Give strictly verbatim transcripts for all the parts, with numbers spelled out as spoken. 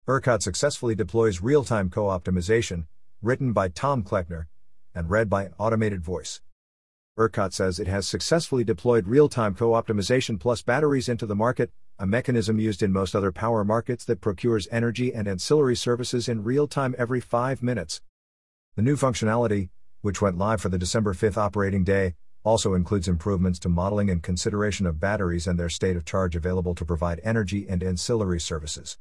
ERCOT successfully deploys real-time co-optimization, written by Tom Kleckner, and read by Automated Voice. ERCOT says it has successfully deployed real-time co-optimization plus batteries into the market, a mechanism used in most other power markets that procures energy and ancillary services in real time every five minutes. The new functionality, which went live for the December fifth operating day, also includes improvements to modeling and consideration of batteries and their state of charge available to provide energy and ancillary services.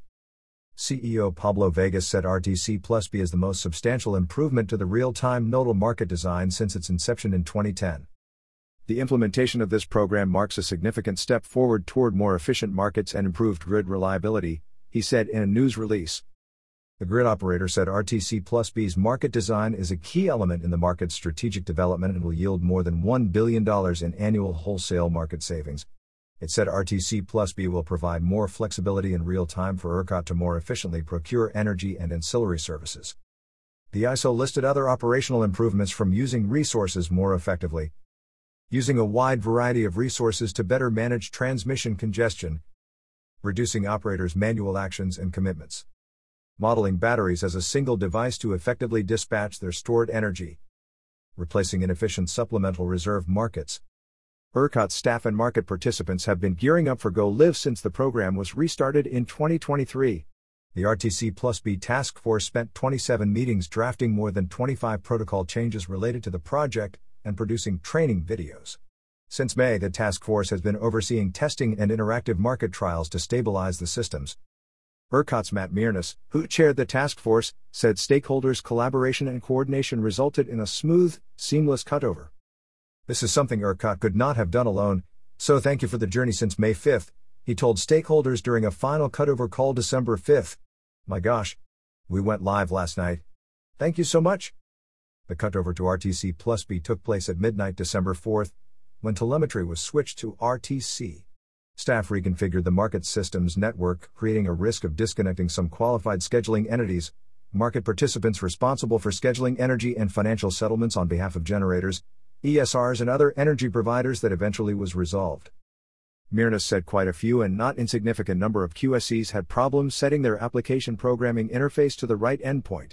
C E O Pablo Vegas said R T C plus B is the most substantial improvement to the real-time nodal market design since its inception in twenty ten. The implementation of this program marks a significant step forward toward more efficient markets and improved grid reliability, he said in a news release. The grid operator said R T C plus B's market design is a key element in the market's strategic development and will yield more than one billion dollars in annual wholesale market savings. It said R T C plus B will provide more flexibility in real time for ERCOT to more efficiently procure energy and ancillary services. The I S O listed other operational improvements from using resources more effectively. Using a wide variety of resources to better manage transmission congestion, reducing operators' manual actions and commitments, modeling batteries as a single device to effectively dispatch their stored energy, replacing inefficient supplemental reserve markets. ERCOT staff and market participants have been gearing up for Go Live since the program was restarted in twenty twenty-three. The R T C plus B task force spent twenty-seven meetings drafting more than twenty-five protocol changes related to the project and producing training videos. Since May, the task force has been overseeing testing and interactive market trials to stabilize the systems. ERCOT's Matt Mearness, who chaired the task force, said stakeholders' collaboration and coordination resulted in a smooth, seamless cutover. This is something ERCOT could not have done alone, so thank you for the journey since May fifth, he told stakeholders during a final cutover call December fifth. My gosh. We went live last night. Thank you so much. The cutover to R T C plus B took place at midnight December fourth, when telemetry was switched to R T C. Staff reconfigured the market systems network, creating a risk of disconnecting some qualified scheduling entities, market participants responsible for scheduling energy and financial settlements on behalf of generators, E S Rs and other energy providers that eventually was resolved. Mearness said quite a few and not insignificant number of Q S Es had problems setting their application programming interface to the right endpoint.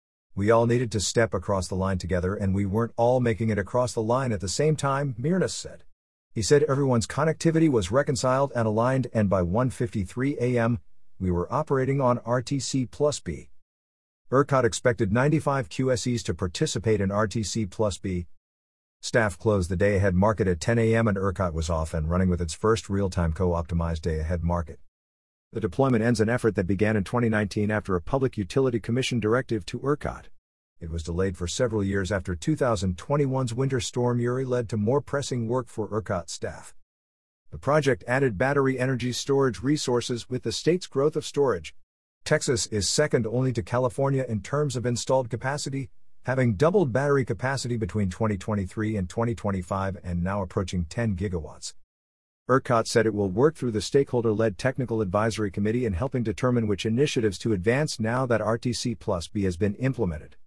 We all needed to step across the line together and we weren't all making it across the line at the same time, Mearness said. He said everyone's connectivity was reconciled and aligned and by one fifty-three a m, we were operating on R T C plus B. ERCOT expected ninety-five Q S Es to participate in R T C plus B. Staff closed the day-ahead market at ten a m and ERCOT was off and running with its first real-time co-optimized day-ahead market. The deployment ends an effort that began in twenty nineteen after a Public Utility Commission directive to ERCOT. It was delayed for several years after two thousand twenty-one's Winter Storm Uri led to more pressing work for ERCOT staff. The project added battery energy storage resources with the state's growth of storage. Texas is second only to California in terms of installed capacity, having doubled battery capacity between twenty twenty-three and twenty twenty-five and now approaching ten gigawatts. ERCOT said it will work through the stakeholder-led Technical Advisory Committee in helping determine which initiatives to advance now that R T C plus B has been implemented.